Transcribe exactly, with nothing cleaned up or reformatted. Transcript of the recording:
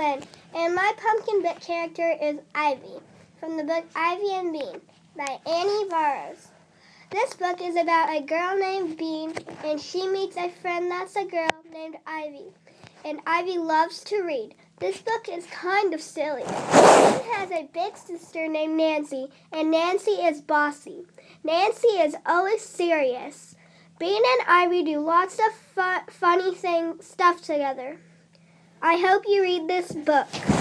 Lynn, and my pumpkin book character is Ivy, from the book Ivy and Bean by Annie Varros. This book is about a girl named Bean, and she meets a friend that's a girl named Ivy, and Ivy loves to read. This book is kind of silly. Bean has a big sister named Nancy, and Nancy is bossy. Nancy is always serious. Bean and Ivy do lots of fu- funny thing stuff together. I hope you read this book.